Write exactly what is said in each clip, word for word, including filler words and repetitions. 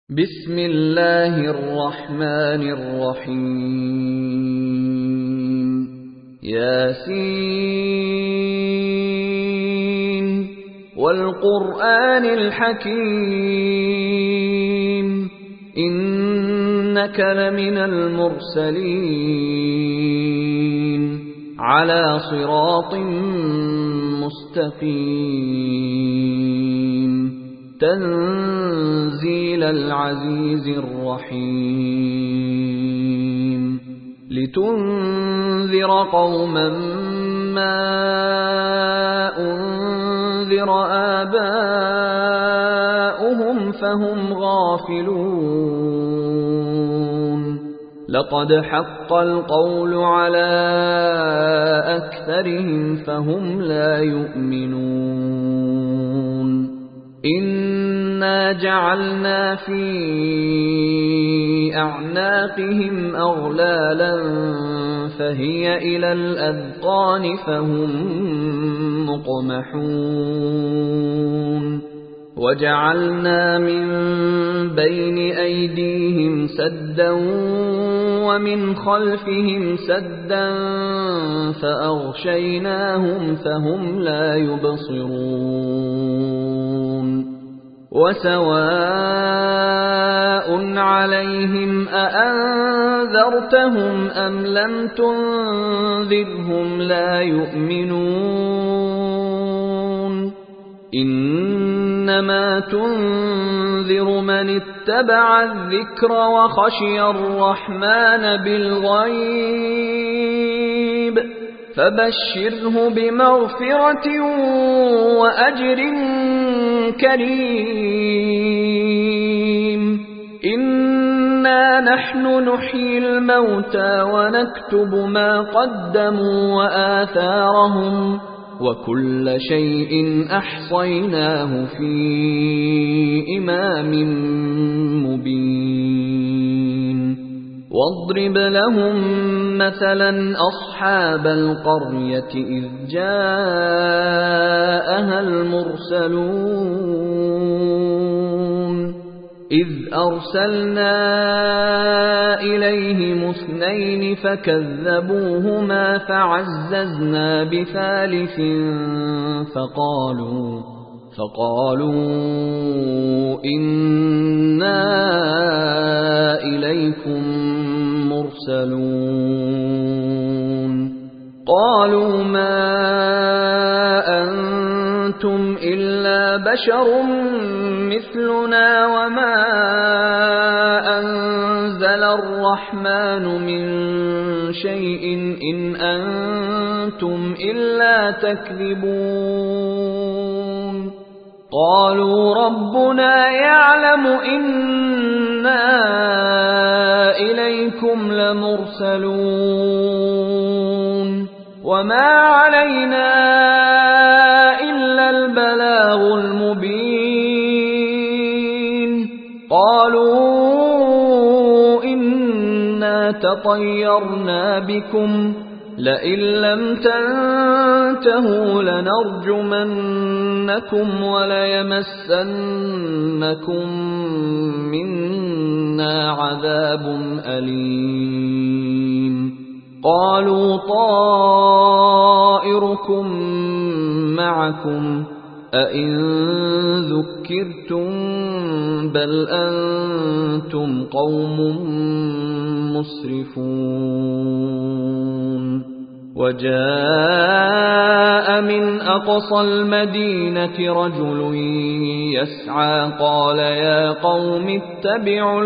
بسم الله الرحمن الرحيم ياسين والقرآن الحكيم إنك لمن المرسلين على صراط مستقيم تنزيل العزيز الرحيم لتنذر قوما ما أنذر آباؤهم فهم غافلون لقد حق القول على أكثرهم فهم لا يؤمنون إنا جعلنا في أعناقهم أغلالا فهي إلى الأذقان فهم مقمحون وجعلنا من بين أيديهم سدا ومن خلفهم سدا فأغشيناهم فهم لا يبصرون وسواء عليهم أأنذرتهم أم لم تنذرهم لا يؤمنون إنما تنذر من اتبع الذكر وخشي الرحمن بالغيب فبشره بمغفرة وأجر كريم إنا نحن نحيي الموتى ونكتب ما قدموا وآثارهم وكل شيء أحصيناه في إمام مبين واضرب لهم مثلا أصحاب القرية إذ جاءها المرسلون إذ أرسلنا إليهم اثنين فكذبوهما فعززنا بثالث فقالوا فقالوا إنا إليكم مرسلون قالوا ما أنتم إلا بشر مثلنا وما أنزل الرحمن من شيء إن أنتم إلا تكذبون قالوا ربنا يعلم إنا إليكم لمرسلون وما علينا إلا البلاغ المبين قالوا إنا تطيرنا بكم لئن لم تنتهوا لنرجمنكم وليمسنكم منا عذاب أليم قالوا طائركم معكم أئن ذكرتم بل أنتم قوم مسرفون وجاء من أقصى المدينة رجل يسعى قال يا قوم اتبعوا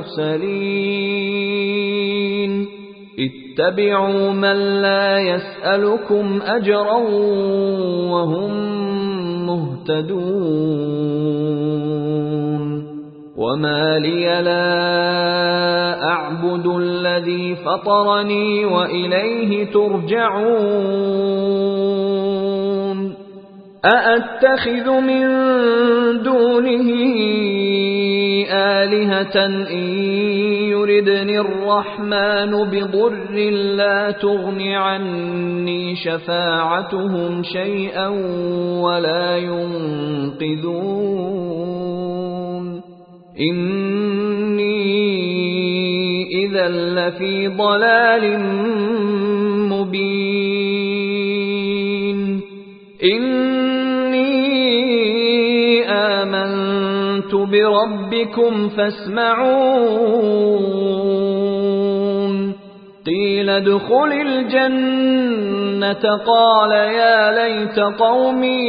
المرسلين اتبعوا من لا يسألكم أجرا وهم مهتدون وما لي لا أعبد الذي فطرني وإليه ترجعون أأتخذ من دونه آلهة إن يردني الرحمن بضر لا تغن عني شفاعتهم شيئا ولا ينقذون إني إذا لفي ضلال مبين إني آمنت بربكم فاسمعون قيل ادخل الجنة قال يا ليت قومي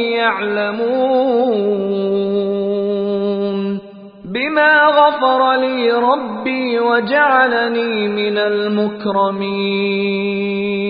يعلمون بما غفر لي ربي وجعلني من المكرمين